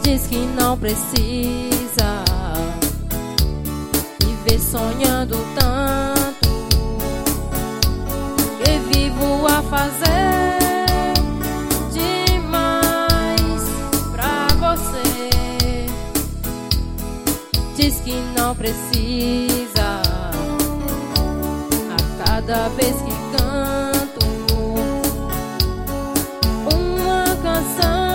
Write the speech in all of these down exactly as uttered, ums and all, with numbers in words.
Diz que não precisa viver sonhando tanto, que vivo a fazer demais pra você. Diz que não precisa a cada vez que canto uma canção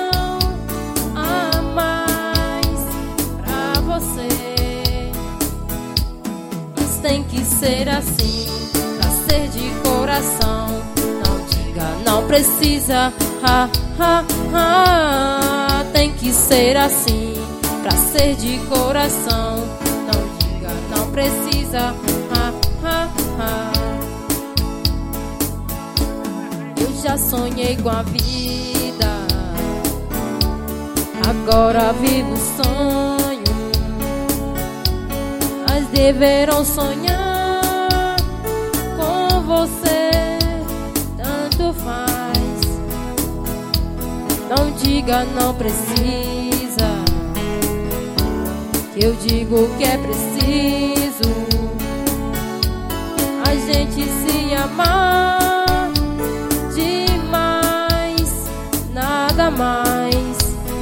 tem que ser assim, pra ser de coração. Não diga não precisa, ha, ha, ha. Tem que ser assim, pra ser de coração. Não diga não precisa, ha, ha, ha. Eu já sonhei com a vida, agora vivo o sonho. Mas deverão sonhar com você, tanto faz. Não diga não precisa, que eu digo que é preciso a gente se amar demais, nada mais.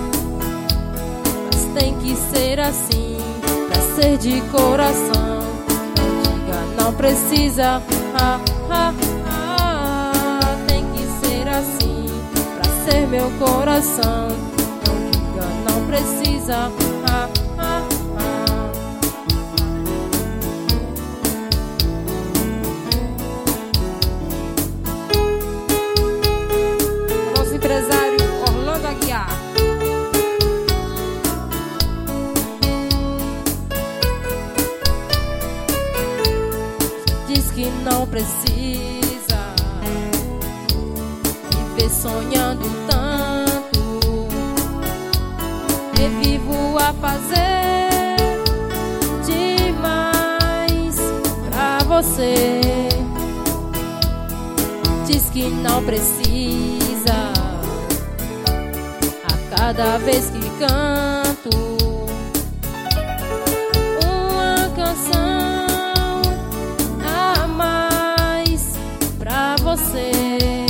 Mas tem que ser assim, ser de coração. Não diga não precisa, ah, ah, ah. Tem que ser assim, pra ser meu coração. Não diga não precisa, ah, ah, ah. Nosso empresário Orlando Aguiar. Diz que não precisa viver sonhando tanto, que vivo a fazer demais pra você. Diz que não precisa a cada vez que canto uma canção você.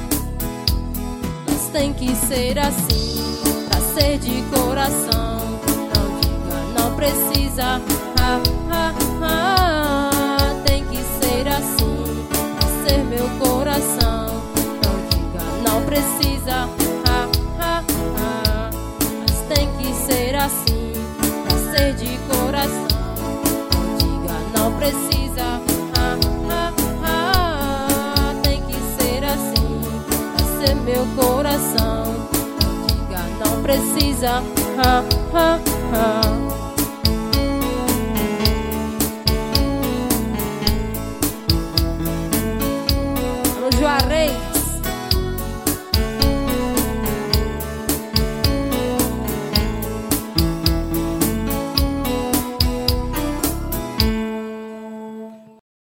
Mas tem que ser assim, pra ser de coração. Não diga não precisa, ah, ah, ah. Tem que ser assim, pra ser meu coração. Não diga não precisa, ah, ah, ah. Mas tem que ser assim, pra ser de coração. Não diga não precisa, ah, ah, ah. Meu coração, não diga não precisa, ha, ha, ha.